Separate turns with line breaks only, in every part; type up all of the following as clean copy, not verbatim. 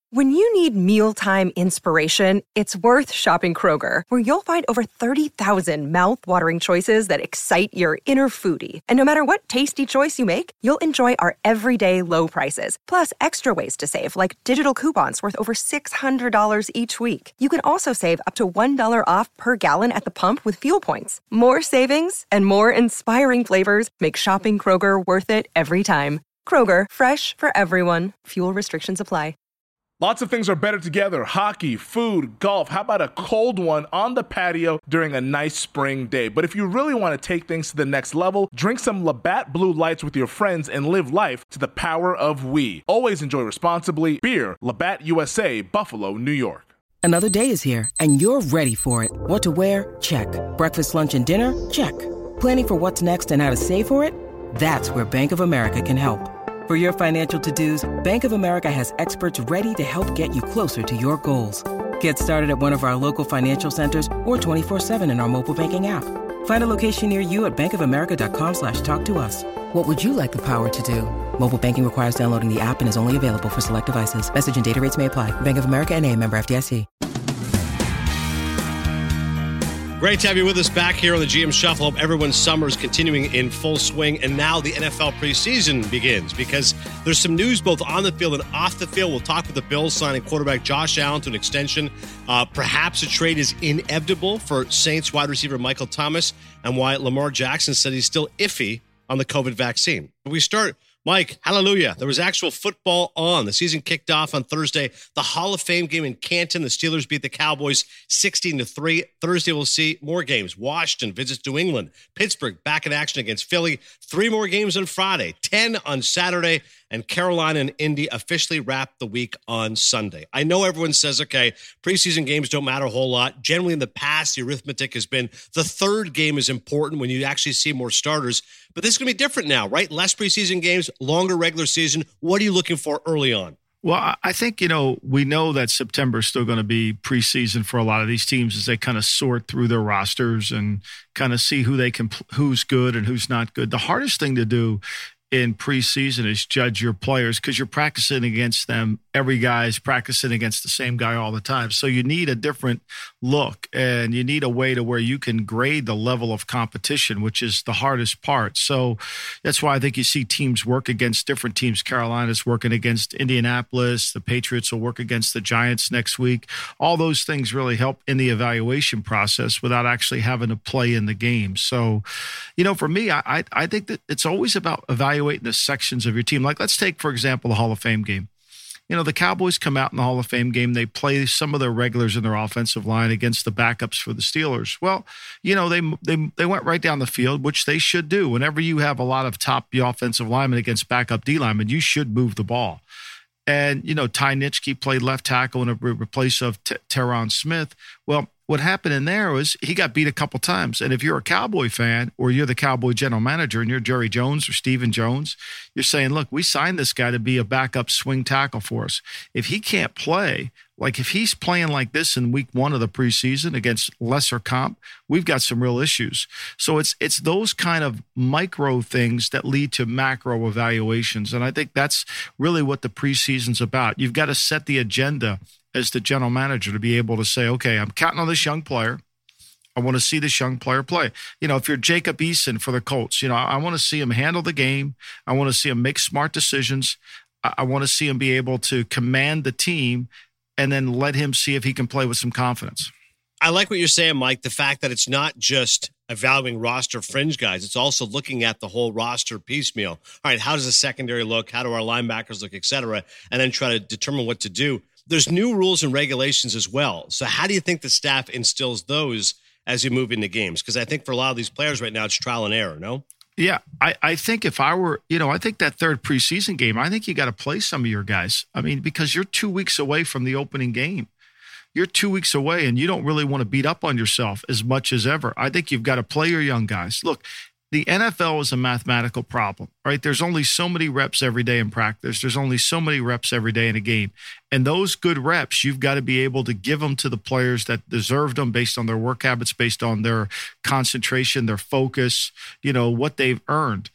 When you need mealtime inspiration, it's worth shopping Kroger, where you'll find over 30,000 mouth-watering choices that excite your inner foodie. And no matter what tasty choice you make, you'll enjoy our everyday low prices, plus extra ways to save, like digital coupons worth over $600 each week. You can also save up to $1 off per gallon at the pump with fuel points. More savings and more inspiring flavors make shopping Kroger worth it every time. Kroger, fresh for everyone. Fuel restrictions apply.
Lots of things are better together. Hockey, food, golf. How about a cold one on the patio during a nice spring day? But if you really want to take things to the next level, drink some Labatt Blue Lights with your friends and live life to the power of we. Always enjoy responsibly. Beer, Labatt USA, Buffalo, New York.
Another day is here, and you're ready for it. What to wear? Check. Breakfast, lunch, and dinner? Check. Planning for what's next and how to save for it? That's where Bank of America can help. For your financial to-dos, Bank of America has experts ready to help get you closer to your goals. Get started at one of our local financial centers or 24/7 in our mobile banking app. Find a location near you at bankofamerica.com/talktous. What would you like the power to do? Mobile banking requires downloading the app and is only available for select devices. Message and data rates may apply. Bank of America N.A., member FDIC.
Great to have you with us back here on the GM Shuffle. Hope everyone's summer is continuing in full swing. And now the NFL preseason begins because there's some news both on the field and off the field. We'll talk with the Bills signing quarterback Josh Allen to an extension. Perhaps a trade is inevitable for Saints wide receiver Michael Thomas, and why Lamar Jackson said he's still iffy on the COVID vaccine. But we start, Mike, hallelujah. There was actual football on. The season kicked off on Thursday. The Hall of Fame game in Canton. The Steelers beat the Cowboys 16-3. Thursday, we'll see more games. Washington visits New England. Pittsburgh back in action against Philly. 3 more games on Friday. 10 on Saturday. And Carolina and Indy officially wrap the week on Sunday. I know everyone says, okay, preseason games don't matter a whole lot. Generally in the past, the arithmetic has been the third game is important when you actually see more starters. But this is going to be different now, right? Less preseason games, longer regular season. What are you looking for early on?
Well, I think, we know that September is still going to be preseason for a lot of these teams as they kind of sort through their rosters and kind of see who's good and who's not good. The hardest thing to do in preseason is judge your players because you're practicing against them. Every guy's practicing against the same guy all the time. So you need a different look and you need a way to where you can grade the level of competition, which is the hardest part. So that's why I think you see teams work against different teams. Carolina's working against Indianapolis. The Patriots will work against the Giants next week. All those things really help in the evaluation process without actually having to play in the game. So, for me, I think that it's always about evaluating the sections of your team. Like, let's take, for example, the Hall of Fame game. The Cowboys come out in the Hall of Fame game. They play some of their regulars in their offensive line against the backups for the Steelers. Well, they went right down the field, which they should do. Whenever you have a lot of top offensive linemen against backup D linemen, you should move the ball. And, Ty Nitschke played left tackle in replace of Tyron Smith. Well, what happened in there was he got beat a couple times. And if you're a Cowboy fan or you're the Cowboy general manager and you're Jerry Jones or Stephen Jones, you're saying, look, we signed this guy to be a backup swing tackle for us. If he can't play, like if he's playing like this in week 1 of the preseason against lesser comp, we've got some real issues. So it's those kind of micro things that lead to macro evaluations. And I think that's really what the preseason's about. You've got to set the agenda as the general manager to be able to say, okay, I'm counting on this young player. I want to see this young player play. If you're Jacob Eason for the Colts, I want to see him handle the game. I want to see him make smart decisions. I want to see him be able to command the team and then let him see if he can play with some confidence.
I like what you're saying, Mike, the fact that it's not just evaluating roster fringe guys. It's also looking at the whole roster piecemeal. All right, how does the secondary look? How do our linebackers look, et cetera? And then try to determine what to do. There's new rules and regulations as well. So how do you think the staff instills those as you move into games? Because I think for a lot of these players right now, it's trial and error, no?
Yeah, I think if I were, I think that third preseason game, I think you got to play some of your guys. I mean, because you're 2 weeks away from the opening game. You're 2 weeks away and you don't really want to beat up on yourself as much as ever. I think you've got to play your young guys. Look, the NFL is a mathematical problem, right? There's only so many reps every day in practice. There's only so many reps every day in a game. And those good reps, you've got to be able to give them to the players that deserved them based on their work habits, based on their concentration, their focus, what they've earned.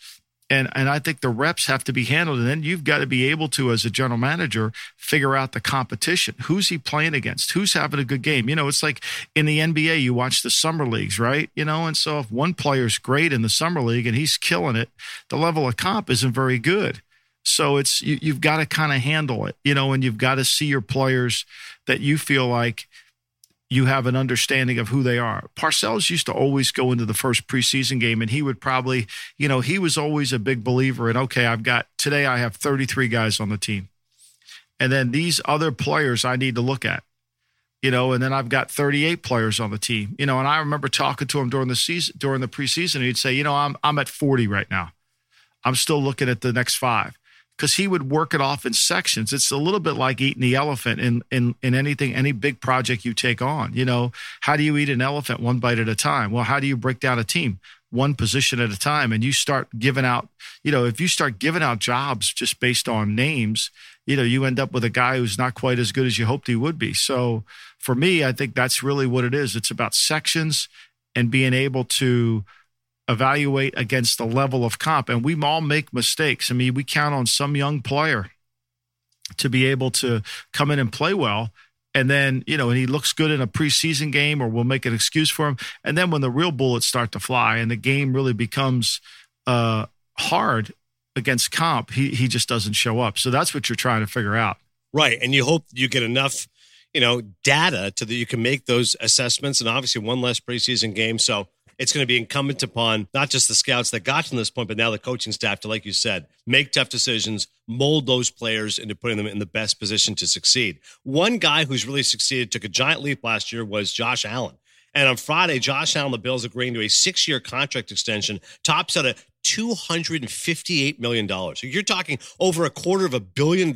And I think the reps have to be handled. And then you've got to be able to, as a general manager, figure out the competition. Who's he playing against? Who's having a good game? It's like in the NBA, you watch the summer leagues, right? And so if one player's great in the summer league and he's killing it, the level of comp isn't very good. So you've got to kind of handle it, and you've got to see your players that you feel like you have an understanding of who they are. Parcells used to always go into the first preseason game, and he would probably, he was always a big believer in, okay, today I have 33 guys on the team. And then these other players I need to look at, and then I've got 38 players on the team, and I remember talking to him during the preseason, and he'd say, I'm at 40 right now. I'm still looking at the next 5. Because he would work it off in sections. It's a little bit like eating the elephant in anything, any big project you take on. How do you eat an elephant one bite at a time? Well, how do you break down a team? One position at a time. And you start giving out, if you start giving out jobs just based on names, you end up with a guy who's not quite as good as you hoped he would be. So for me, I think that's really what it is. It's about sections and being able to evaluate against the level of comp. And we all make mistakes. I mean, we count on some young player to be able to come in and play well. And then, and he looks good in a preseason game, or we'll make an excuse for him. And then when the real bullets start to fly and the game really becomes hard against comp, he just doesn't show up. So that's what you're trying to figure out.
Right. And you hope you get enough, data so that you can make those assessments, and obviously one less preseason game. So it's going to be incumbent upon not just the scouts that got to this point, but now the coaching staff to, like you said, make tough decisions, mold those players into putting them in the best position to succeed. One guy who's really succeeded, took a giant leap last year, was Josh Allen. And on Friday, Josh Allen, the Bills agreeing to a 6-year contract extension, tops out at $258 million. So you're talking over $250 million,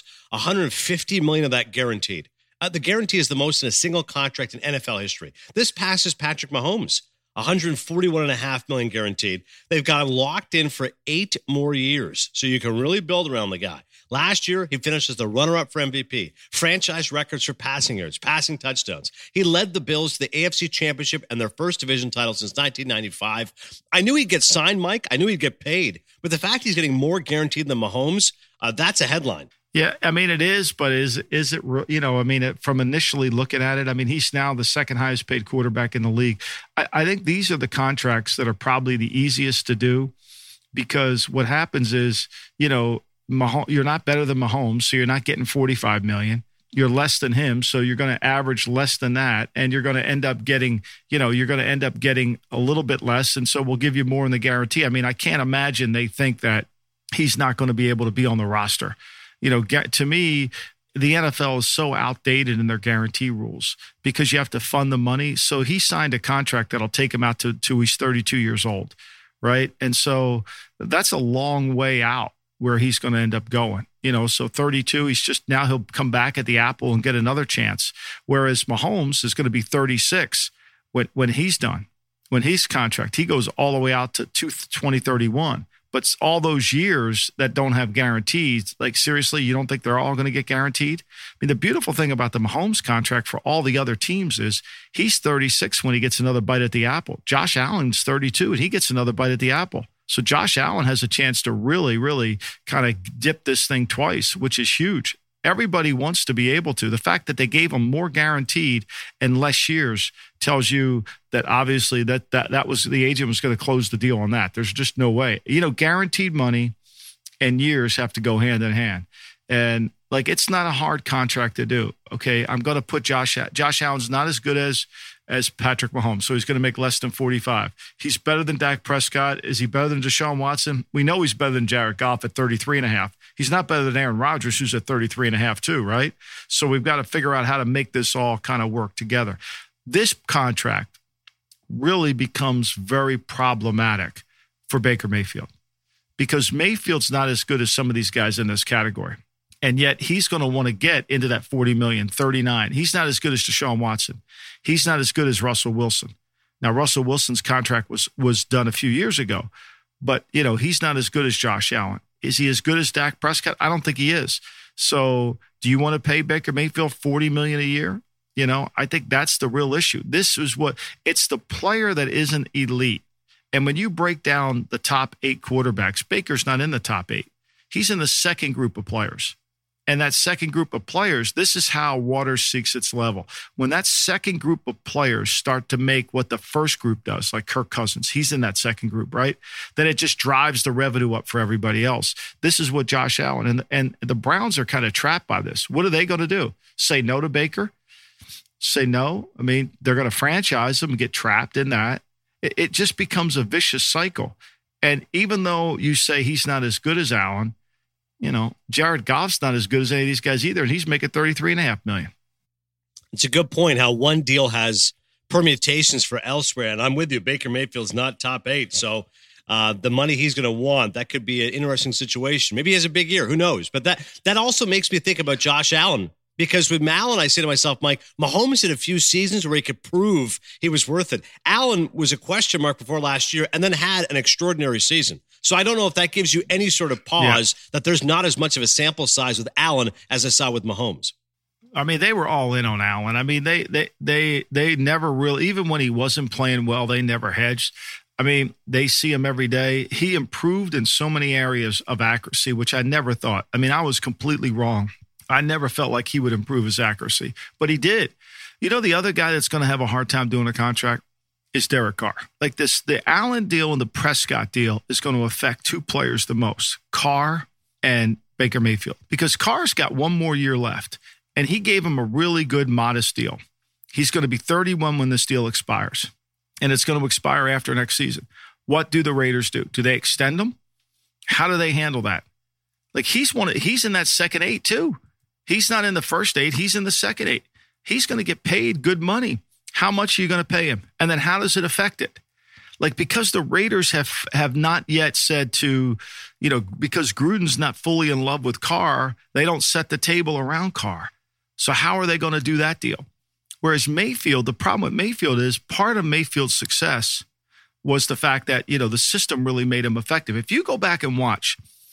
$150 million of that guaranteed. The guarantee is the most in a single contract in NFL history. This passes Patrick Mahomes. $141.5 million guaranteed. They've got him locked in for 8 more years, so you can really build around the guy. Last year, he finished as the runner-up for MVP, franchise records for passing yards, passing touchdowns. He led the Bills to the AFC Championship and their first division title since 1995. I knew he'd get signed, Mike. I knew he'd get paid. But the fact he's getting more guaranteed than Mahomes, that's a headline.
Yeah, I mean, it is, but is it, from initially looking at it, I mean, he's now the second highest paid quarterback in the league. I think these are the contracts that are probably the easiest to do, because what happens is, you're not better than Mahomes, so you're not getting $45 million. You're less than him, so you're going to average less than that, and you're going to end up getting, a little bit less, and so we'll give you more in the guarantee. I mean, I can't imagine they think that he's not going to be able to be on the roster. To me, the NFL is so outdated in their guarantee rules because you have to fund the money. So he signed a contract that'll take him out to he's 32 years old, right? And so that's a long way out where he's going to end up going. So 32, he'll come back at the Apple and get another chance. Whereas Mahomes is going to be 36 when he's done. When his contract, he goes all the way out to 2031. But all those years that don't have guarantees, like seriously, you don't think they're all going to get guaranteed? I mean, the beautiful thing about the Mahomes contract for all the other teams is he's 36 when he gets another bite at the apple. Josh Allen's 32 and he gets another bite at the apple. So Josh Allen has a chance to really, really kind of dip this thing twice, which is huge. Everybody wants to be able to. The fact that they gave him more guaranteed and less years tells you that obviously that was the agent was going to close the deal on that. There's just no way. Guaranteed money and years have to go hand in hand. And it's not a hard contract to do. Okay, I'm going to put Josh Allen's not as good as Patrick Mahomes, so he's going to make less than 45. He's better than Dak Prescott. Is he better than Deshaun Watson? We know he's better than Jared Goff at 33.5. He's not better than Aaron Rodgers, who's at 33.5 too, right? So we've got to figure out how to make this all kind of work together. This contract really becomes very problematic for Baker Mayfield because Mayfield's not as good as some of these guys in this category. And yet he's going to want to get into that 40 million, 39. He's not as good as Deshaun Watson. He's not as good as Russell Wilson. Now, Russell Wilson's contract was done a few years ago, but, he's not as good as Josh Allen. Is he as good as Dak Prescott? I don't think he is. So do you want to pay Baker Mayfield $40 million a year? I think that's the real issue. It's the player that isn't elite And when you break down the top 8 quarterbacks, Baker's not in the top 8. He's in the second group of players. And that second group of players, this is how water seeks its level. When that second group of players start to make what the first group does, like Kirk Cousins, he's in that second group, right? Then it just drives the revenue up for everybody else. This is what Josh Allen and the Browns are kind of trapped by this. What are they going to do? Say no to Baker? Say no? I mean, they're going to franchise him and get trapped in that. It just becomes a vicious cycle. And even though you say he's not as good as Allen, you know, Jared Goff's not as good as any of these guys either, and he's making $33.5 million.
It's a good point how one deal has permutations for elsewhere, and I'm with you. Baker Mayfield's not top 8, so the money he's going to want, that could be an interesting situation. Maybe he has a big year. Who knows? But that also makes me think about Josh Allen, because with Allen, I say to myself, Mike, Mahomes had a few seasons where he could prove he was worth it. Allen was a question mark before last year and then had an extraordinary season. So I don't know if that gives you any sort of pause that there's not as much of a sample size with Allen as I saw with Mahomes.
I mean, they were all in on Allen. I mean, they never really, even when he wasn't playing well, they never hedged. I mean, they see him every day. He improved in so many areas of accuracy, which I never thought. I mean, I was completely wrong. I never felt like he would improve his accuracy, but he did. You know, the other guy that's going to have a hard time doing a contract is Derek Carr. Like this, the Allen deal and the Prescott deal is going to affect 2 players the most, Carr and Baker Mayfield, because Carr's got 1 more year left, and he gave him a really good, modest deal. He's going to be 31 when this deal expires, and it's going to expire after next season. What do the Raiders do? Do they extend him? How do they handle that? Like he's in that second 8 too. He's not in the first 8. He's in the second 8. He's going to get paid good money. How much are you going to pay him? And then how does it affect it? Like, because the Raiders have not yet said to, you know, because Gruden's not fully in love with Carr, they don't set the table around Carr. So how are they going to do that deal? Whereas Mayfield, the problem with Mayfield is part of Mayfield's success was the fact that, you know, the system really made him effective. If you go back and watch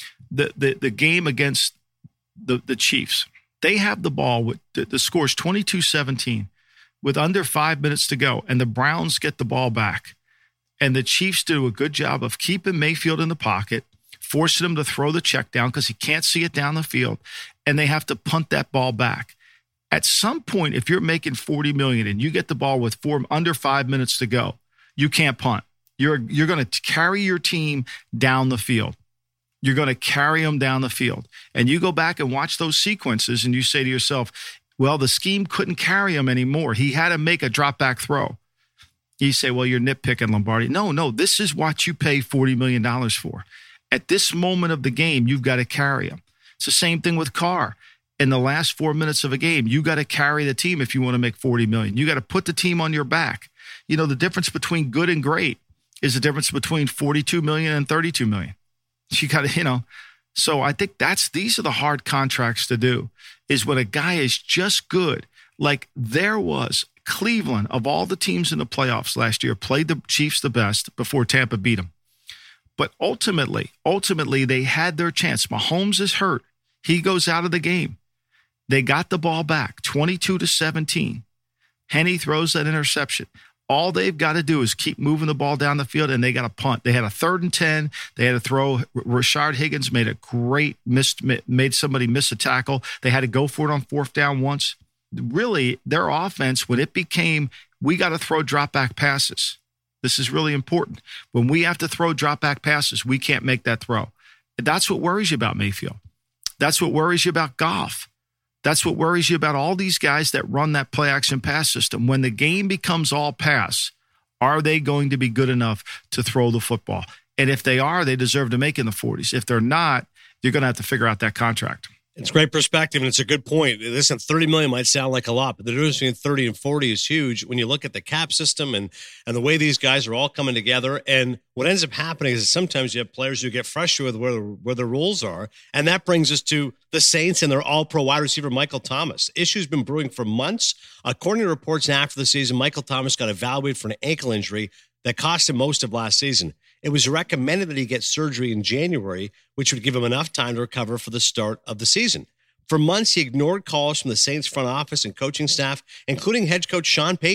the game against the Chiefs, they have the ball with the score's 22-17 with under 5 minutes to go, and the Browns get the ball back. And the Chiefs do a good job of keeping Mayfield in the pocket, forcing him to throw the check down because he can't see it down the field, and they have to punt that ball back. At some point, if you're making $40 million and you get the ball with under 5 minutes to go, you can't punt. You're going to carry your team down the field. You're going to carry them down the field. And you go back and watch those sequences and you say to yourself, well, the scheme couldn't carry him anymore. He had to make a drop back throw. You say, well, you're nitpicking, Lombardi. No, this is what you pay $40 million for. At this moment of the game, you've got to carry him. It's the same thing with Carr. In the last 4 minutes of a game, you got to carry the team if you want to make $40 million. You got to put the team on your back. You know, the difference between good and great is the difference between $42 million and $32 million. You got to, you know. So I think these are the hard contracts to do, is when a guy is just good. Like there was Cleveland, of all the teams in the playoffs last year, played the Chiefs the best before Tampa beat them. But ultimately, they had their chance. Mahomes is hurt. He goes out of the game. They got the ball back, 22-17. Henne throws that interception. All they've got to do is keep moving the ball down the field, and they got to punt. They had a 3rd and 10. They had to throw. Rashard Higgins made a great made somebody miss a tackle. They had to go for it on 4th down once. Really, their offense, when it became, we got to throw drop back passes. This is really important. When we have to throw drop back passes, we can't make that throw. That's what worries you about Mayfield. That's what worries you about Goff. That's what worries you about all these guys that run that play action pass system. When the game becomes all pass, are they going to be good enough to throw the football? And if they are, they deserve to make in the 40s. If they're not, you're going to have to figure out that contract.
It's great perspective, and it's a good point. Listen, $30 million might sound like a lot, but the difference between 30 and 40 is huge when you look at the cap system and the way these guys are all coming together. And what ends up happening is sometimes you have players who get frustrated with where the rules are, and that brings us to the Saints and their all-pro wide receiver, Michael Thomas. Issue's been brewing for months. According to reports after the season, Michael Thomas got evaluated for an ankle injury that cost him most of last season. It was recommended that he get surgery in January, which would give him enough time to recover for the start of the season. For months, he ignored calls from the Saints front office and coaching staff, including head coach Sean Payton.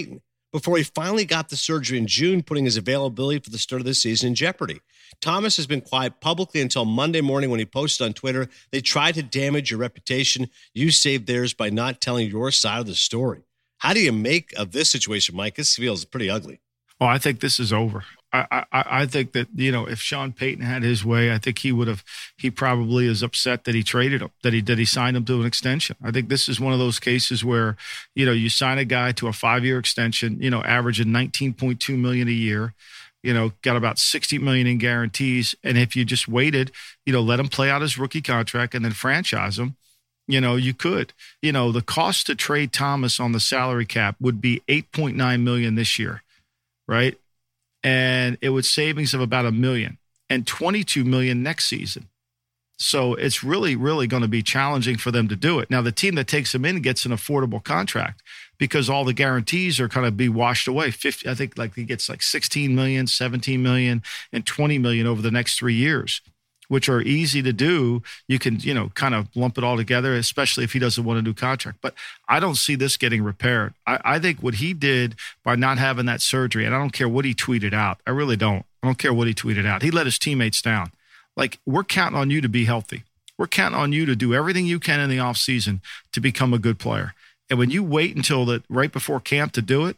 before he finally got the surgery in June, putting his availability for the start of the season in jeopardy. Thomas has been quiet publicly until Monday morning when he posted on Twitter, "They tried to damage your reputation. You saved theirs by not telling your side of the story." How do you make of this situation, Mike? This feels pretty ugly.
Oh, I think this is over. I think that, if Sean Payton had his way, I think he probably is upset that he traded him, that he signed him to an extension. I think this is one of those cases where, you sign a guy to a 5-year extension, averaging $19.2 million a year, got about $60 million in guarantees. And if you just waited, let him play out his rookie contract and then franchise him, you could. The cost to trade Thomas on the salary cap would be $8.9 million this year, right? And it would savings of about $1 million and $22 million next season. So it's really, really going to be challenging for them to do it. Now, the team that takes him in gets an affordable contract because all the guarantees are kind of be washed away. I think he gets like $16 million, $17 million, and $20 million over the next 3 years, which are easy to do. You can, kind of lump it all together, especially if he doesn't want a new contract. But I don't see this getting repaired. I think what he did by not having that surgery, and I don't care what he tweeted out. I really don't. I don't care what he tweeted out. He let his teammates down. We're counting on you to be healthy. We're counting on you to do everything you can in the offseason to become a good player. And when you wait until right before camp to do it,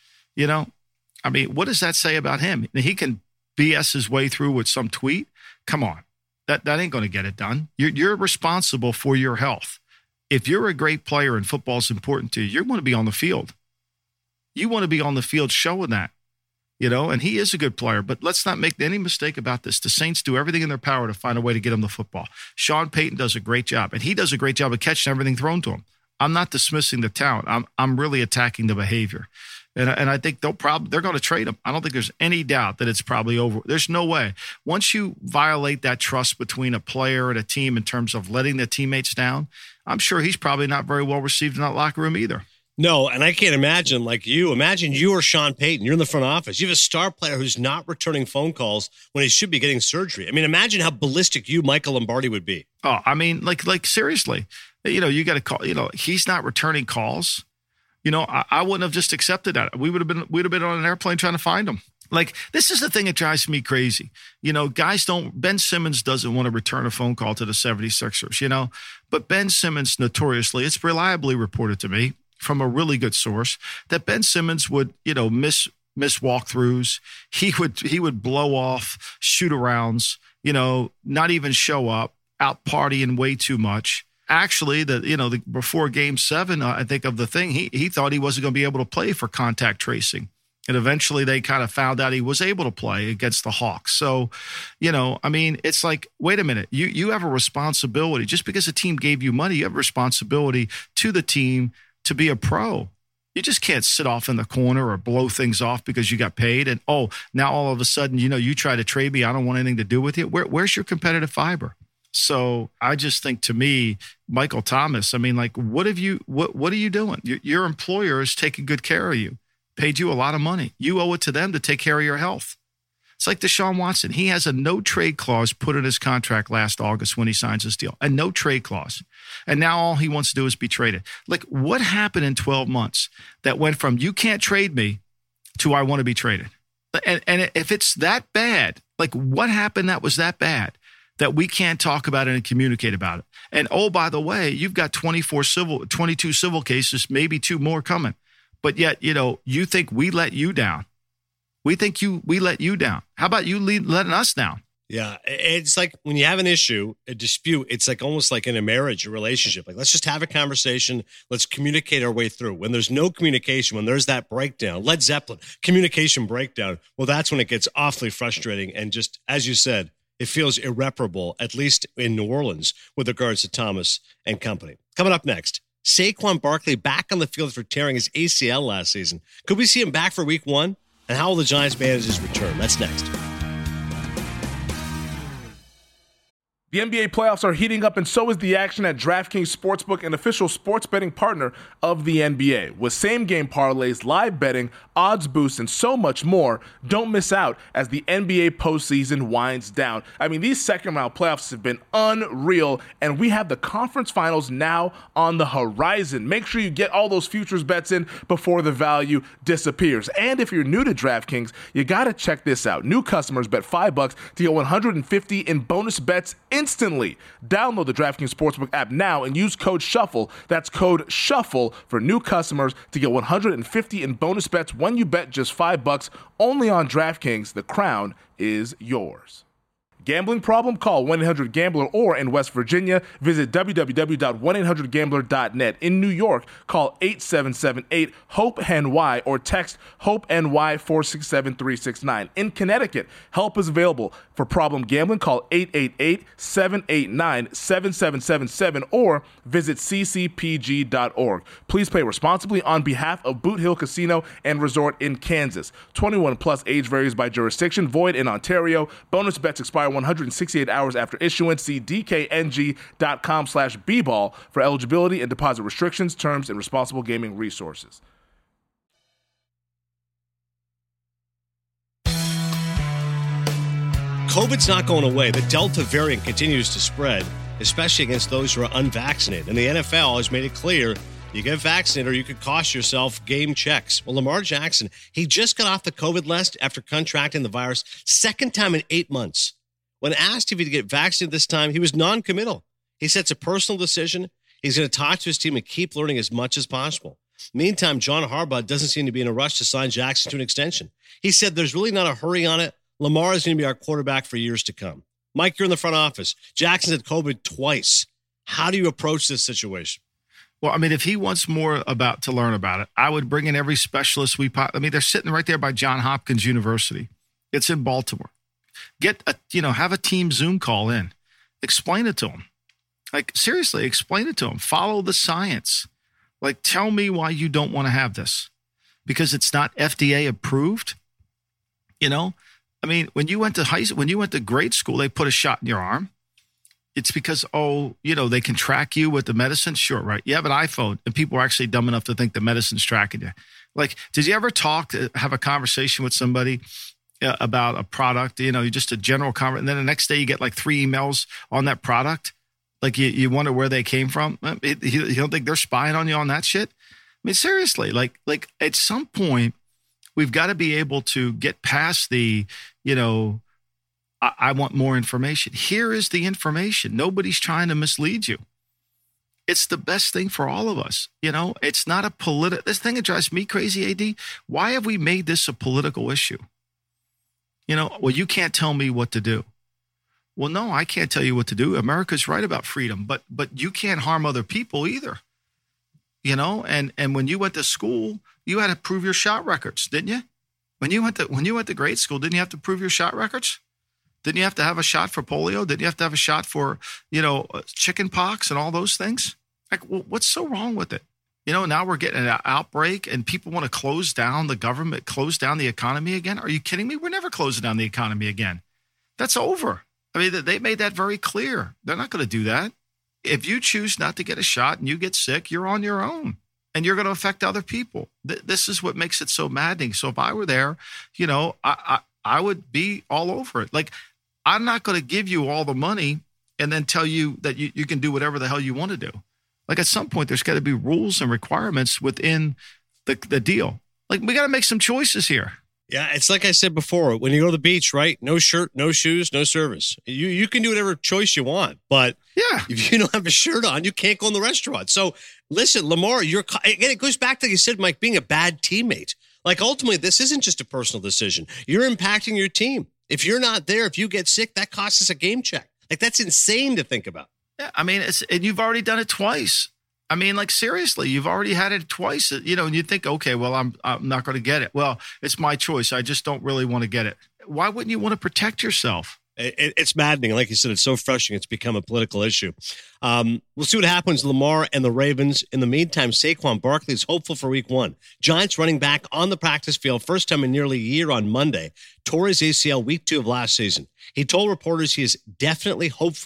what does that say about him? He can BS his way through with some tweet. Come on. That ain't going to get it done. You're responsible for your health. If you're a great player and football is important to you, you want to be on the field. You want to be on the field showing that, and he is a good player. But let's not make any mistake about this. The Saints do everything in their power to find a way to get him the football. Sean Payton does a great job, and he does a great job of catching everything thrown to him. I'm not dismissing the talent. I'm really attacking the behavior. And I think they're going to trade him. I don't think there's any doubt that it's probably over. There's no way. Once you violate that trust between a player and a team in terms of letting their teammates down, I'm sure he's probably not very well received in that locker room either.
No, and I can't imagine Imagine you or Sean Payton. You're in the front office. You have a star player who's not returning phone calls when he should be getting surgery. I mean, imagine how ballistic Michael Lombardi would be.
Oh, I mean, seriously. You got to call. He's not returning calls. I wouldn't have just accepted that. We'd have been on an airplane trying to find him. This is the thing that drives me crazy. Ben Simmons doesn't want to return a phone call to the 76ers, but Ben Simmons notoriously, it's reliably reported to me from a really good source that Ben Simmons would, miss walkthroughs. He would blow off shoot-arounds, not even show up, out partying way too much. Actually, before Game 7, I think of the thing, he thought he wasn't going to be able to play for contact tracing. And eventually they kind of found out he was able to play against the Hawks. So, it's like, wait a minute, you have a responsibility. Just because a team gave you money, you have a responsibility to the team to be a pro. You just can't sit off in the corner or blow things off because you got paid. And, now all of a sudden, you try to trade me. I don't want anything to do with you. Where's your competitive fiber? So I just think, to me, Michael Thomas, what are you doing? Your employer is taking good care of you, paid you a lot of money. You owe it to them to take care of your health. It's like Deshaun Watson. He has a no-trade clause put in his contract last August when he signs his deal, a no-trade clause. And now all he wants to do is be traded. What happened in 12 months that went from you can't trade me to I want to be traded? And if it's that bad, what happened that was that bad that we can't talk about it and communicate about it? And, by the way, you've got 22 civil cases, maybe 2 more coming. But yet, you think we let you down. We think we let you down. How about you letting us down?
Yeah, it's like when you have an issue, a dispute, it's almost like in a marriage, a relationship. Let's just have a conversation. Let's communicate our way through. When there's no communication, when there's that breakdown, Led Zeppelin, communication breakdown, well, that's when it gets awfully frustrating. And just, as you said, it feels irreparable, at least in New Orleans, with regards to Thomas and company. Coming up next, Saquon Barkley back on the field for tearing his ACL last season. Could we see him back for week 1? And how will the Giants manage his return? That's next.
The NBA playoffs are heating up, and so is the action at DraftKings Sportsbook, an official sports betting partner of the NBA. With same-game parlays, live betting, odds boosts, and so much more, don't miss out as the NBA postseason winds down. I mean, these second-round playoffs have been unreal, and we have the conference finals now on the horizon. Make sure you get all those futures bets in before the value disappears. And if you're new to DraftKings, you got to check this out. New customers bet $5 to get $150 in bonus bets instantly. Download the DraftKings Sportsbook app now and use code SHUFFLE. That's code SHUFFLE for new customers to get $150 in bonus bets when you bet just $5 only on DraftKings. The crown is yours. Gambling problem? Call 1-800-GAMBLER, or in West Virginia, visit www.1800gambler.net. In New York, call 877-8-HOPE-NY or text HOPE-NY 467-369. In Connecticut, help is available. For problem gambling, call 888-789-7777 or visit ccpg.org. Please play responsibly on behalf of Boot Hill Casino and Resort in Kansas. 21 plus, age varies by jurisdiction, void in Ontario. Bonus bets expire 168 hours after issuance. See dkng.com/bball for eligibility and deposit restrictions, terms, and responsible gaming resources.
COVID's not going away. The Delta variant continues to spread, especially against those who are unvaccinated. And the NFL has made it clear you get vaccinated or you could cost yourself game checks. Well, Lamar Jackson, he just got off the COVID list after contracting the virus, second time in 8 months. When asked if he'd get vaccinated this time, he was non-committal. He said it's a personal decision. He's going to talk to his team and keep learning as much as possible. Meantime, John Harbaugh doesn't seem to be in a rush to sign Jackson to an extension. He said there's really not a hurry on it. Lamar is going to be our quarterback for years to come. Mike, you're in the front office. Jackson's had COVID twice. How do you approach this situation?
Well, I mean, if he wants more to learn about it, I would bring in every specialist they're sitting right there by Johns Hopkins University. It's in Baltimore. Have a team Zoom call in. Explain it to them. Like, seriously, explain it to them. Follow the science. Like, tell me why you don't want to have this. Because it's not FDA approved. I mean, when you went to grade school, they put a shot in your arm. It's because, they can track you with the medicine. Sure, right. You have an iPhone and people are actually dumb enough to think the medicine's tracking you. Like, did you ever have a conversation with somebody about a product, just a general conversation, and then the next day you get like 3 emails on that product? Like, you wonder where they came from. You don't think they're spying on you on that shit? I mean, seriously, like at some point, we've got to be able to get past the, I want more information. Here is the information. Nobody's trying to mislead you. It's the best thing for all of us. It's not a this thing that drives me crazy, AD. Why have we made this a political issue? Well, you can't tell me what to do. Well, no, I can't tell you what to do. America's right about freedom, but you can't harm other people either. And when you went to school, you had to prove your shot records, didn't you? When you went to grade school, didn't you have to prove your shot records? Didn't you have to have a shot for polio? Didn't you have to have a shot for, chicken pox and all those things? Like, what's so wrong with it? Now we're getting an outbreak and people want to close down the government, close down the economy again. Are you kidding me? We're never closing down the economy again. That's over. I mean, they made that very clear. They're not going to do that. If you choose not to get a shot and you get sick, you're on your own and you're going to affect other people. This is what makes it so maddening. So if I were there, I would be all over it. Like, I'm not going to give you all the money and then tell you that you can do whatever the hell you want to do. Like, at some point, there's got to be rules and requirements within the deal. Like, we got to make some choices here.
Yeah, it's like I said before, when you go to the beach, right? No shirt, no shoes, no service. You can do whatever choice you want, but if you don't have a shirt on, you can't go in the restaurant. So listen, Lamar, again, it goes back to, like you said, Mike, being a bad teammate. Like, ultimately, this isn't just a personal decision. You're impacting your team. If you're not there, if you get sick, that costs us a game check. Like, that's insane to think about.
Yeah, I mean, and you've already done it twice. I mean, like, seriously, you've already had it twice, and you think, okay, well, I'm not going to get it. Well, it's my choice. I just don't really want to get it. Why wouldn't you want to protect yourself?
It's maddening. Like you said, it's so frustrating. It's become a political issue. We'll see what happens, Lamar and the Ravens. In the meantime, Saquon Barkley is hopeful for week 1. Giants running back on the practice field, first time in nearly a year on Monday. Tore his ACL week 2 of last season. He told reporters he is definitely hopeful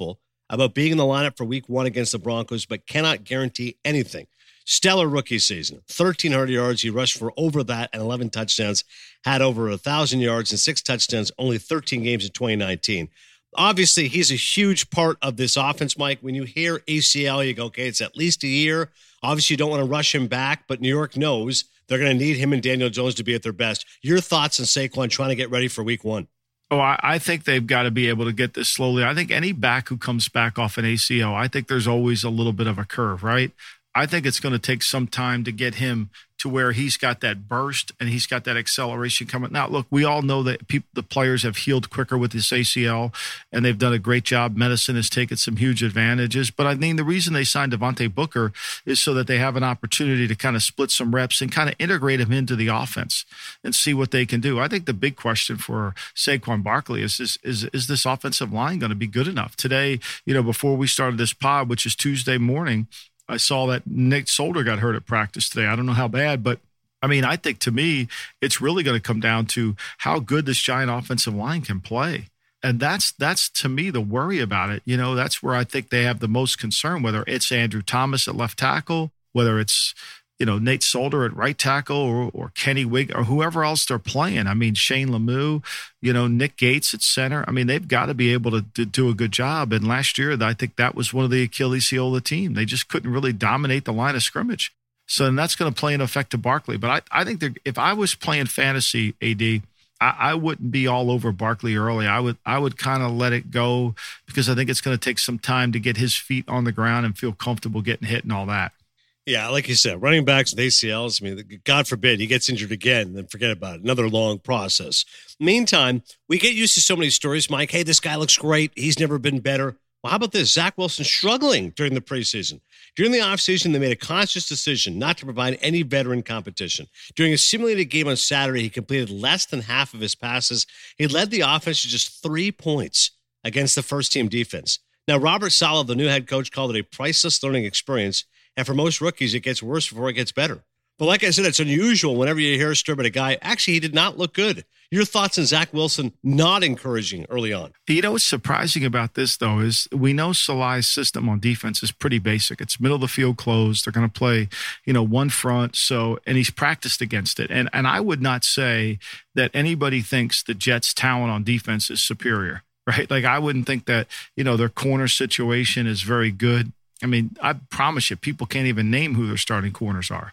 about being in the lineup for week 1 against the Broncos, but cannot guarantee anything. Stellar rookie season, 1,300 yards. He rushed for over that and 11 touchdowns, had over 1,000 yards and 6 touchdowns, only 13 games in 2019. Obviously, he's a huge part of this offense, Mike. When you hear ACL, you go, okay, it's at least a year. Obviously, you don't want to rush him back, but New York knows they're going to need him and Daniel Jones to be at their best. Your thoughts on Saquon trying to get ready for week 1?
Oh, I think they've got to be able to get this slowly. I think any back who comes back off an ACL, I think there's always a little bit of a curve, right? I think it's going to take some time to get him to where he's got that burst and he's got that acceleration coming. Now, look, we all know that the players have healed quicker with this ACL, and they've done a great job. Medicine has taken some huge advantages. But I mean, the reason they signed Devontae Booker is so that they have an opportunity to kind of split some reps and kind of integrate him into the offense and see what they can do. I think the big question for Saquon Barkley is this offensive line going to be good enough? Today, before we started this pod, which is Tuesday morning, I saw that Nate Solder got hurt at practice today. I don't know how bad, but I mean, I think to me, it's really going to come down to how good this Giant offensive line can play. And that's to me the worry about it. That's where I think they have the most concern, whether it's Andrew Thomas at left tackle, whether it's, Nate Solder at right tackle or Kenny Wig or whoever else they're playing. I mean, Shane Lemieux, Nick Gates at center. I mean, they've got to be able to do a good job. And last year, I think that was one of the Achilles heel of the team. They just couldn't really dominate the line of scrimmage. So then that's going to play an effect to Barkley. But I think if I was playing fantasy, AD, I wouldn't be all over Barkley early. I would kind of let it go because I think it's going to take some time to get his feet on the ground and feel comfortable getting hit and all that.
Yeah, like you said, running backs with ACLs, I mean, God forbid he gets injured again, then forget about it. Another long process. Meantime, we get used to so many stories, Mike. Hey, this guy looks great. He's never been better. Well, how about this? Zach Wilson struggling during the preseason. During the offseason, they made a conscious decision not to provide any veteran competition. During a simulated game on Saturday, he completed less than half of his passes. He led the offense to just 3 points against the first-team defense. Now, Robert Saleh, the new head coach, called it a priceless learning experience. And for most rookies, it gets worse before it gets better. But like I said, it's unusual whenever you hear a story about a guy. Actually, he did not look good. Your thoughts on Zach Wilson not encouraging early on?
What's surprising about this, though, is we know Saleh's system on defense is pretty basic. It's middle of the field closed. They're going to play, one front. And he's practiced against it. And I would not say that anybody thinks the Jets' talent on defense is superior, right? Like I wouldn't think that, their corner situation is very good. I mean, I promise you, people can't even name who their starting corners are.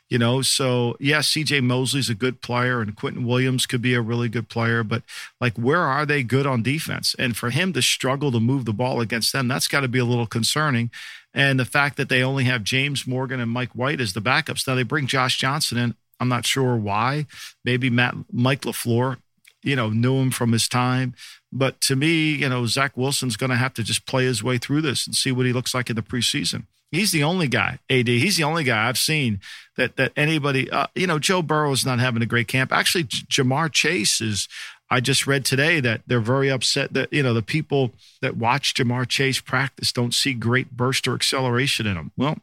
So yes, C.J. Mosley's a good player and Quentin Williams could be a really good player, but like, where are they good on defense? And for him to struggle to move the ball against them, that's got to be a little concerning. And the fact that they only have James Morgan and Mike White as the backups. Now they bring Josh Johnson in. I'm not sure why. Maybe Mike LaFleur, knew him from his time. But to me, Zach Wilson's going to have to just play his way through this and see what he looks like in the preseason. He's the only guy, AD. He's the only guy I've seen that anybody, Joe Burrow's not having a great camp. Actually, Jamar Chase is, I just read today that they're very upset that, the people that watch Jamar Chase practice don't see great burst or acceleration in him. Well,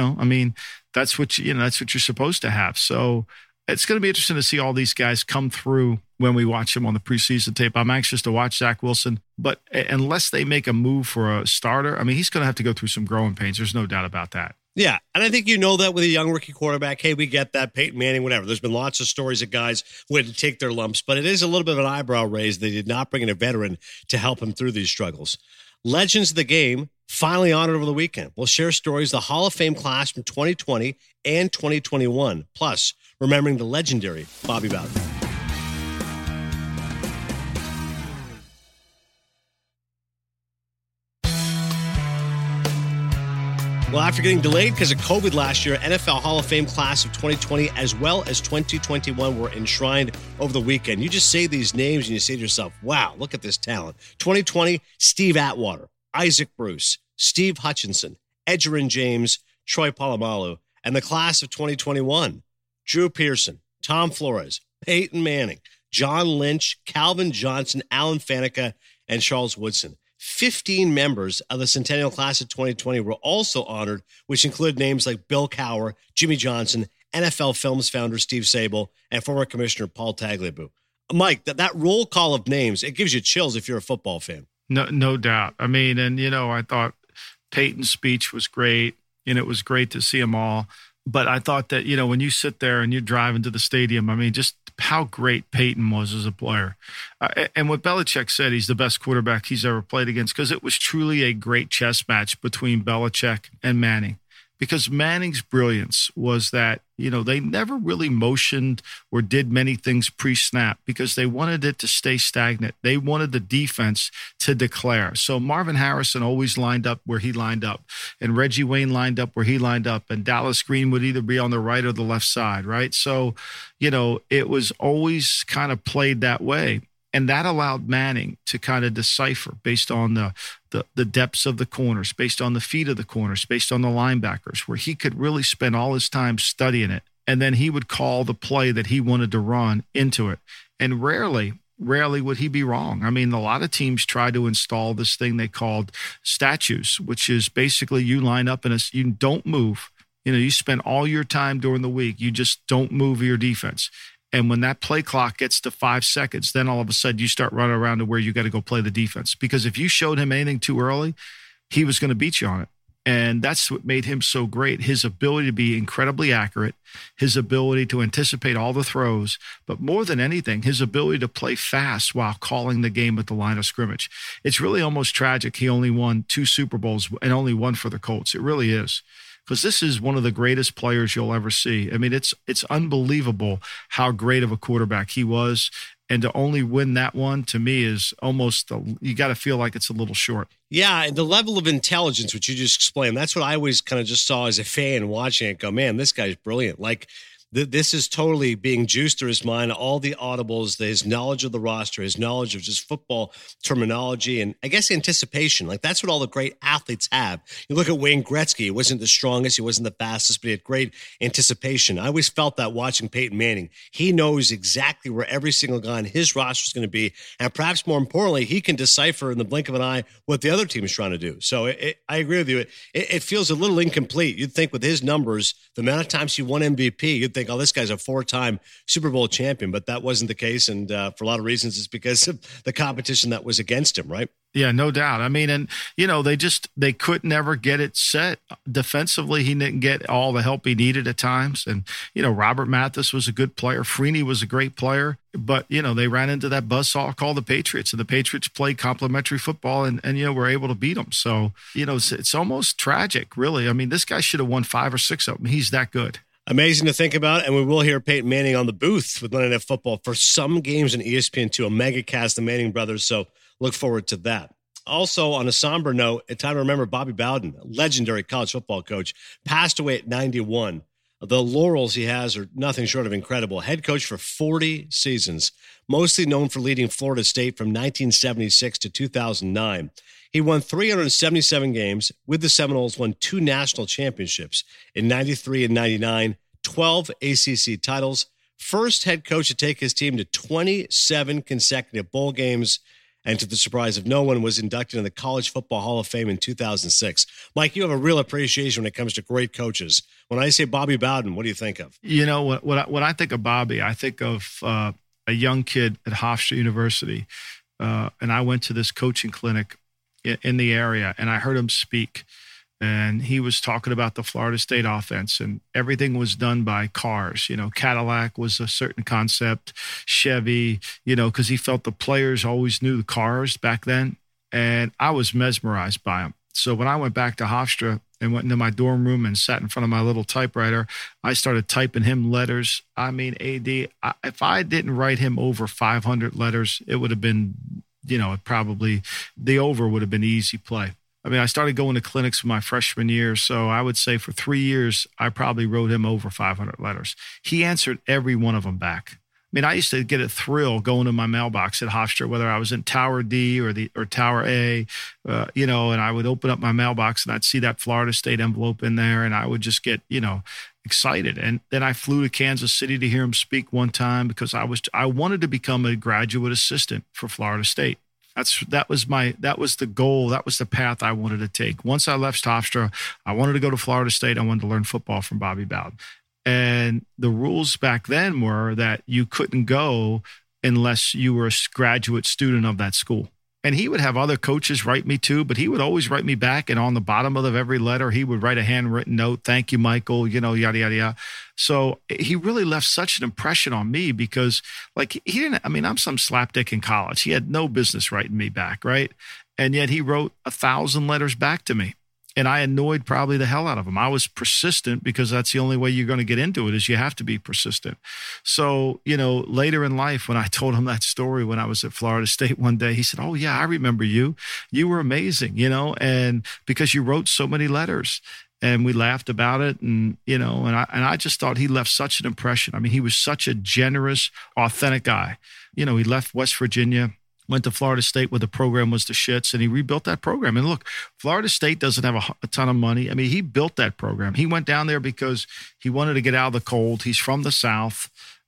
that's what you're supposed to have. So it's going to be interesting to see all these guys come through when we watch them on the preseason tape. I'm anxious to watch Zach Wilson, but unless they make a move for a starter, I mean, he's going to have to go through some growing pains. There's no doubt about that.
Yeah, and I think that with a young rookie quarterback. Hey, we get that, Peyton Manning, whatever. There's been lots of stories of guys who had to take their lumps, but it is a little bit of an eyebrow raise. They did not bring in a veteran to help him through these struggles. Legends of the game finally honored over the weekend. We'll share stories, the Hall of Fame class from 2020 and 2021, plus remembering the legendary Bobby Bowden. Well, after getting delayed because of COVID last year, NFL Hall of Fame class of 2020 as well as 2021 were enshrined over the weekend. You just say these names and you say to yourself, wow, look at this talent. 2020, Steve Atwater, Isaac Bruce, Steve Hutchinson, Edgerrin James, Troy Polamalu. And the class of 2021, Drew Pearson, Tom Flores, Peyton Manning, John Lynch, Calvin Johnson, Alan Faneca, and Charles Woodson. 15 members of the Centennial Class of 2020 were also honored, which include names like Bill Cowher, Jimmy Johnson, NFL Films founder Steve Sable, and former Commissioner Paul Tagliabue. Mike, that roll call of names, it gives you chills if you're a football fan.
No doubt. I mean, and, I thought Peyton's speech was great, and it was great to see them all. But I thought that, when you sit there and you drive into the stadium, I mean, just how great Peyton was as a player. And what Belichick said, he's the best quarterback he's ever played against, because it was truly a great chess match between Belichick and Manning. Because Manning's brilliance was that, they never really motioned or did many things pre-snap because they wanted it to stay stagnant. They wanted the defense to declare. So Marvin Harrison always lined up where he lined up, and Reggie Wayne lined up where he lined up, and Dallas Green would either be on the right or the left side, right? So, it was always kind of played that way. And that allowed Manning to kind of decipher based on the depths of the corners, based on the feet of the corners, based on the linebackers, where he could really spend all his time studying it. And then he would call the play that he wanted to run into it. And rarely would he be wrong. I mean, a lot of teams try to install this thing they called statues, which is basically you line up and you don't move. You spend all your time during the week. You just don't move your defense. And when that play clock gets to 5 seconds, then all of a sudden you start running around to where you got to go play the defense. Because if you showed him anything too early, he was going to beat you on it. And that's what made him so great. His ability to be incredibly accurate, his ability to anticipate all the throws, but more than anything, his ability to play fast while calling the game at the line of scrimmage. It's really almost tragic. He only won 2 Super Bowls and only one for the Colts. It really is. Because this is one of the greatest players you'll ever see. I mean, it's unbelievable how great of a quarterback he was. And to only win that one, to me, is almost, you got to feel like it's a little short.
Yeah, and the level of intelligence, which you just explained, that's what I always kind of just saw as a fan watching it, go, man, this guy's brilliant. Like, this is totally being juiced through his mind, all the audibles, his knowledge of the roster, his knowledge of just football terminology, and I guess anticipation. Like, that's what all the great athletes have. You look at Wayne Gretzky. He wasn't the strongest. He wasn't the fastest, but he had great anticipation. I always felt that watching Peyton Manning. He knows exactly where every single guy on his roster is going to be, and perhaps more importantly, he can decipher in the blink of an eye what the other team is trying to do. So I agree with you. It feels a little incomplete. You'd think with his numbers, the amount of times he won MVP, you'd think, oh, this guy's a 4-time Super Bowl champion, but that wasn't the case. And for a lot of reasons, it's because of the competition that was against him, right?
Yeah, no doubt. I mean, and, they could never get it set. Defensively, he didn't get all the help he needed at times. And, Robert Mathis was a good player. Freeney was a great player. But, they ran into that buzzsaw called the Patriots, and the Patriots played complementary football and were able to beat them. So, it's almost tragic, really. I mean, this guy should have won 5 or 6 of them. He's that good.
Amazing to think about, and we will hear Peyton Manning on the booth with Monday Night Football for some games on ESPN2, a mega cast, the Manning brothers, so look forward to that. Also, on a somber note, it's time to remember Bobby Bowden, a legendary college football coach, passed away at 91. The laurels he has are nothing short of incredible. Head coach for 40 seasons, mostly known for leading Florida State from 1976 to 2009. He won 377 games. With the Seminoles, won 2 national championships in 93 and 99, 12 ACC titles. First head coach to take his team to 27 consecutive bowl games, and to the surprise of no one, was inducted in the College Football Hall of Fame in 2006. Mike, you have a real appreciation when it comes to great coaches. When I say Bobby Bowden, what do you think of?
When I think of Bobby, I think of a young kid at Hofstra University, and I went to this coaching clinic in the area, and I heard him speak, and he was talking about the Florida State offense, and everything was done by cars. Cadillac was a certain concept, Chevy, because he felt the players always knew the cars back then, and I was mesmerized by him. So when I went back to Hofstra and went into my dorm room and sat in front of my little typewriter, I started typing him letters. I mean, if I didn't write him over 500 letters, it would have been, probably the over would have been easy play. I mean, I started going to clinics my freshman year, so I would say for 3 years, I probably wrote him over 500 letters. He answered every one of them back. I mean, I used to get a thrill going to my mailbox at Hofstra, whether I was in Tower D or Tower A, and I would open up my mailbox and I'd see that Florida State envelope in there, and I would just get, excited. And then I flew to Kansas City to hear him speak one time because I wanted to become a graduate assistant for Florida State. That was the goal. That was the path I wanted to take. Once I left Hofstra, I wanted to go to Florida State. I wanted to learn football from Bobby Bowden. And the rules back then were that you couldn't go unless you were a graduate student of that school. And he would have other coaches write me too, but he would always write me back. And on the bottom of every letter, he would write a handwritten note. Thank you, Michael, yada, yada, yada. So he really left such an impression on me because like he didn't, I'm some slapdick in college. He had no business writing me back. Right. And yet he wrote 1,000 letters back to me. And I annoyed probably the hell out of him. I was persistent because that's the only way you're going to get into it is you have to be persistent. So, later in life, when I told him that story when I was at Florida State one day, he said, oh, yeah, I remember you. You were amazing, and because you wrote so many letters. And we laughed about it. And, I just thought he left such an impression. He was such a generous, authentic guy. He left West Virginia, went to Florida State where the program was the shits, and he rebuilt that program. And look, Florida State doesn't have a ton of money. He built that program. He went down there because he wanted to get out of the cold. He's from the South.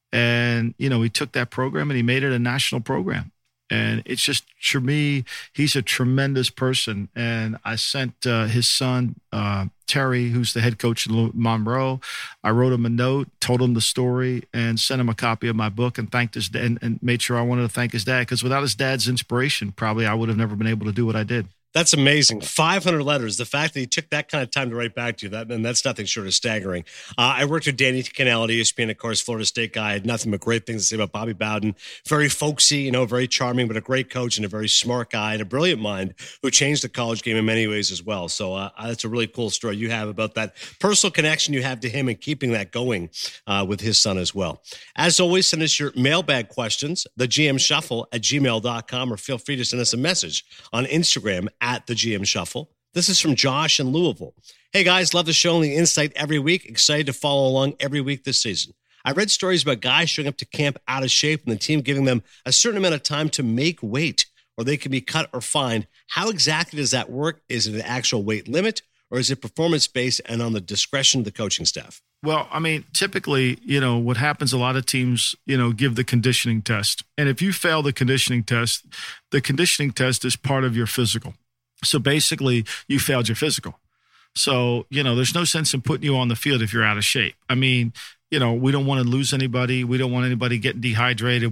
And, he took that program and he made it a national program. And it's just, for me, he's a tremendous person. And I sent his son, Terry, who's the head coach in Monroe. I wrote him a note, told him the story, and sent him a copy of my book and thanked his dad and made sure I wanted to thank his dad because without his dad's inspiration, probably I would have never been able to do what I did.
That's amazing. 500 letters. The fact that he took that kind of time to write back to you, that's nothing short of staggering. I worked with Danny Canal at ESPN, of course, Florida State guy. I had nothing but great things to say about Bobby Bowden. Very folksy, very charming, but a great coach and a very smart guy and a brilliant mind who changed the college game in many ways as well. So that's a really cool story you have about that personal connection you have to him and keeping that going with his son as well. As always, send us your mailbag questions, thegmshuffle@gmail.com, or feel free to send us a message on Instagram at the GM Shuffle. This is from Josh in Louisville. Hey guys, love the show and the insight every week. Excited to follow along every week this season. I read stories about guys showing up to camp out of shape and the team giving them a certain amount of time to make weight, or they can be cut or fined. How exactly does that work? Is it an actual weight limit, or is it performance-based and on the discretion of the coaching staff?
Well, typically, what happens, a lot of teams, give the conditioning test. And if you fail the conditioning test is part of your physical. So basically, you failed your physical. So, there's no sense in putting you on the field if you're out of shape. We don't want to lose anybody. We don't want anybody getting dehydrated.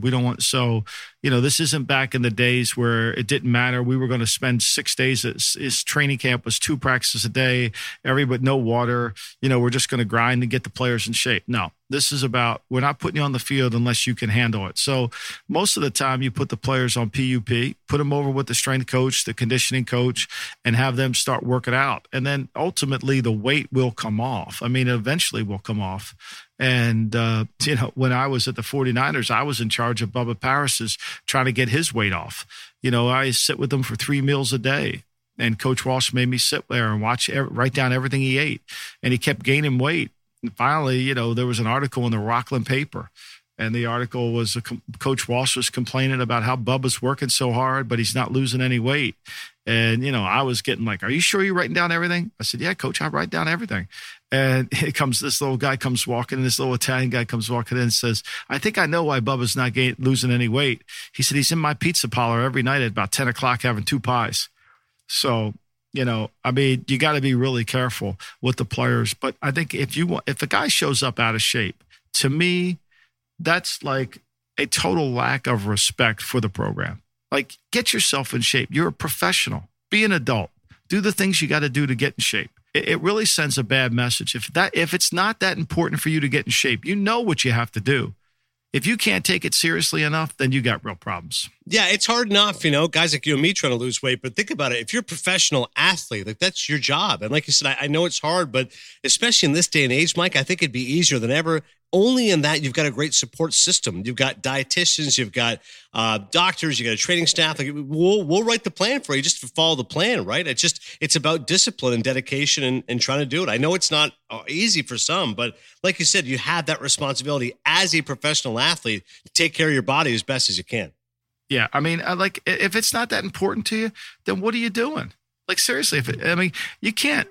This isn't back in the days where it didn't matter. We were going to spend 6 days. His training camp was 2 practices a day, but no water. We're just going to grind and get the players in shape. No, this is about, we're not putting you on the field unless you can handle it. So most of the time you put the players on PUP, put them over with the strength coach, the conditioning coach, and have them start working out. And then ultimately the weight will come off. Eventually will come off. And, when I was at the 49ers, I was in charge of Bubba Paris's trying to get his weight off. I sit with him for 3 meals a day. And Coach Walsh made me sit there and write down everything he ate. And he kept gaining weight. And finally, there was an article in the Rockland paper. And the article was Coach Walsh was complaining about how Bubba's working so hard, but he's not losing any weight. And, I was getting like, are you sure you're writing down everything? I said, yeah, Coach, I write down everything. And this little guy comes walking in, this little Italian guy comes walking in and says, I think I know why Bubba's not losing any weight. He said, he's in my pizza parlor every night at about 10 o'clock having 2 pies. So, you got to be really careful with the players. But I think if a guy shows up out of shape, to me, that's like a total lack of respect for the program. Like, get yourself in shape. You're a professional. Be an adult. Do the things you got to do to get in shape. It really sends a bad message. If it's not that important for you to get in shape, you know what you have to do. If you can't take it seriously enough, then you got real problems. Yeah, it's hard enough, guys like you and me trying to lose weight. But think about it. If you're a professional athlete, that's your job. And like you said, I know it's hard, but especially in this day and age, Mike, I think it'd be easier than ever. Only in that you've got a great support system. You've got dietitians, you've got doctors, you got a training staff. Like we'll write the plan for you just to follow the plan, right? It's about discipline and dedication and trying to do it. I know it's not easy for some, but like you said, you have that responsibility as a professional athlete to take care of your body as best as you can. Yeah, if it's not that important to you, then what are you doing? Like seriously, you can't,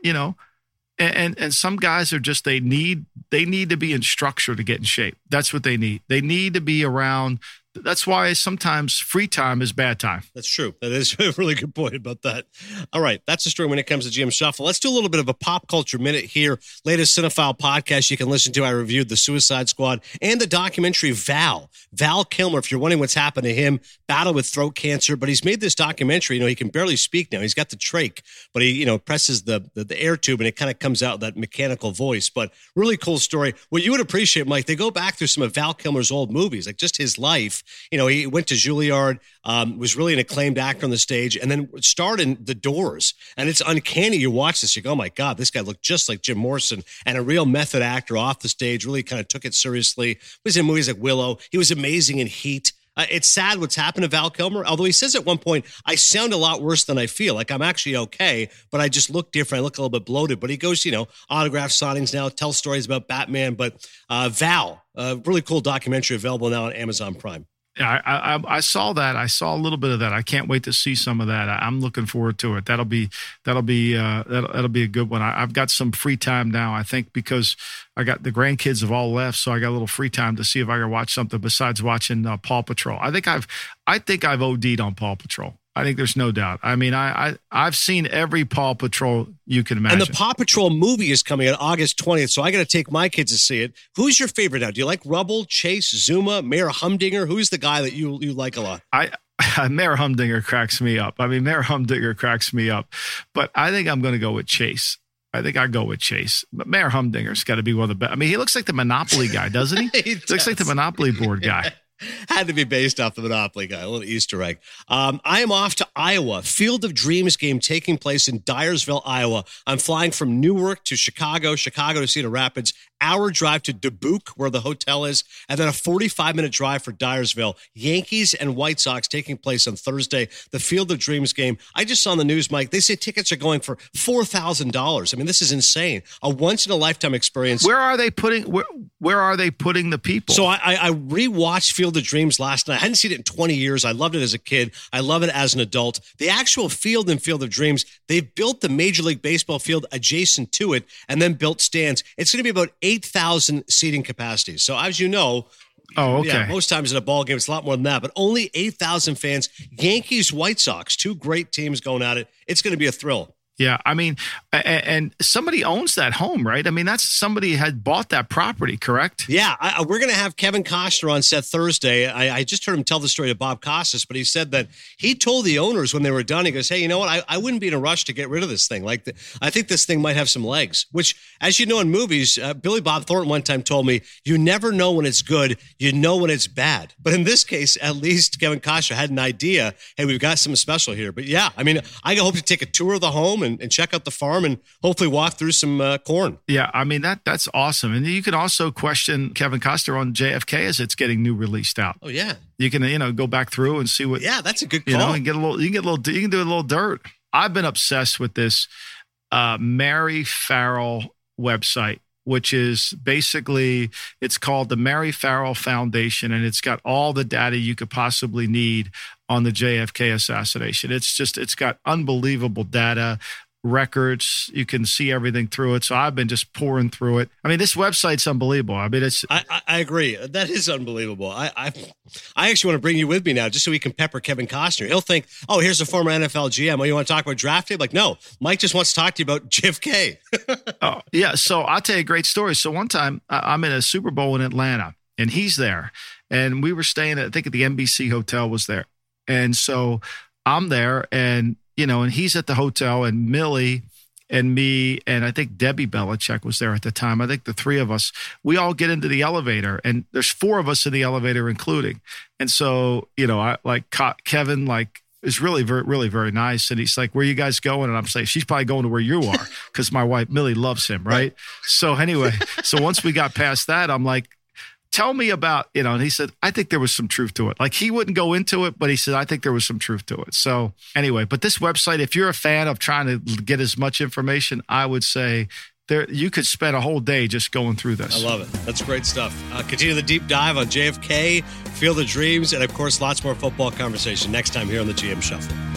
And some guys are just, they need to be in structure to get in shape. That's what they need. They need to be around That's why sometimes free time is bad time.
That's true. That is a really good point about that. All right. That's the story when it comes to GM Shuffle. Let's do a little bit of a pop culture minute here. Latest Cinephile podcast you can listen to. I reviewed The Suicide Squad and the documentary Val Kilmer. If you're wondering what's happened to him, battled with throat cancer, but he's made this documentary. He can barely speak now. He's got the trach, but he, presses the air tube and it kind of comes out that mechanical voice. But really cool story. What you would appreciate, Mike, they go back through some of Val Kilmer's old movies, like just his life. He went to Juilliard, was really an acclaimed actor on the stage, and then starred in The Doors. And it's uncanny. You watch this, you go, oh my God, this guy looked just like Jim Morrison, and a real method actor off the stage, really kind of took it seriously. He was in movies like Willow. He was amazing in Heat. It's sad what's happened to Val Kilmer, although he says at one point, I sound a lot worse than I feel. Like I'm actually okay, but I just look different. I look a little bit bloated. But he goes, autograph signings now, tells stories about Batman. But Val, really cool documentary available now on Amazon Prime.
Yeah, I saw that. I saw a little bit of that. I can't wait to see some of that. I'm looking forward to it. That'll be a good one. I've got some free time now, I think, because I got the grandkids have all left, so I got a little free time to see if I can watch something besides watching Paw Patrol. I think I've OD'd on Paw Patrol. I think there's no doubt. I mean, I've seen every Paw Patrol you can imagine.
And the Paw Patrol movie is coming out August 20th, so I got to take my kids to see it. Who's your favorite now? Do you like Rubble, Chase, Zuma, Mayor Humdinger? Who's the guy that you like a lot?
Mayor Humdinger cracks me up. But I think I'm going to go with Chase. I think I go with Chase. But Mayor Humdinger's got to be one of the best. I mean, he looks like the Monopoly guy, doesn't he? He looks like the Monopoly board guy.
Had to be based off the Monopoly guy, a little Easter egg. I am off to Iowa. Field of Dreams game taking place in Dyersville, Iowa. I'm flying from Newark to Chicago to Cedar Rapids, hour drive to Dubuque, where the hotel is, and then a 45-minute drive for Dyersville. Yankees and White Sox taking place on Thursday. The Field of Dreams game. I just saw on the news, Mike, they say tickets are going for $4,000. I mean, this is insane. A once-in-a-lifetime experience.
Where are they putting the people?
So I rewatched Field of Dreams last night. I hadn't seen it in 20 years. I loved it as a kid. I love it as an adult. The actual field in Field of Dreams, they've built the Major League Baseball field adjacent to it and then built stands. It's going to be about 8,000 seating capacities. So as you know, most times in a ball game, it's a lot more than that, but only 8,000 fans. Yankees, White Sox, two great teams going at it. It's going to be a thrill.
Yeah, I mean, and somebody owns that home, right? I mean, that's somebody had bought that property, correct?
Yeah, we're going to have Kevin Costner on set Thursday. I just heard him tell the story to Bob Costas, but he said that he told the owners when they were done, he goes, hey, you know what? I wouldn't be in a rush to get rid of this thing. I think this thing might have some legs, which, as you know in movies, Billy Bob Thornton one time told me, you never know when it's good, you know when it's bad. But in this case, at least Kevin Costner had an idea, hey, we've got something special here. But yeah, I mean, I hope to take a tour of the home and check out the farm and hopefully walk through some corn.
Yeah, I mean, that's awesome. And you can also question Kevin Costner on JFK as it's getting new released out.
Oh, yeah.
You can, go back through and see what.
Yeah, that's a good call.
And you can do a little dirt. I've been obsessed with this Mary Farrell website, which is basically, it's called the Mary Farrell Foundation, and it's got all the data you could possibly need on the JFK assassination. It's got unbelievable data, records. You can see everything through it. So I've been just pouring through it. I mean, this website's unbelievable. I mean,
I agree. That is unbelievable. I actually want to bring you with me now just so we can pepper Kevin Costner. He'll think, oh, here's a former NFL GM. Oh, you want to talk about draft day? Like, no, Mike just wants to talk to you about JFK.
Oh, yeah. So I'll tell you a great story. So one time I'm in a Super Bowl in Atlanta and he's there and we were staying at the NBC hotel was there. And so I'm there and he's at the hotel and Millie and me and I think Debbie Belichick was there at the time. I think the three of us, we all get into the elevator and there's four of us in the elevator, including. And so, Kevin, is really, very, really very nice. And he's like, where you guys going? And I'm saying, she's probably going to where you are because my wife, Millie, loves him. Right. So anyway, once we got past that, I'm like, tell me about, and he said, I think there was some truth to it. Like he wouldn't go into it, but he said, I think there was some truth to it. So anyway, but this website, if you're a fan of trying to get as much information, I would say you could spend a whole day just going through this.
I love it. That's great stuff. Continue the deep dive on JFK, Field of Dreams, and of course, lots more football conversation next time here on the GM Shuffle.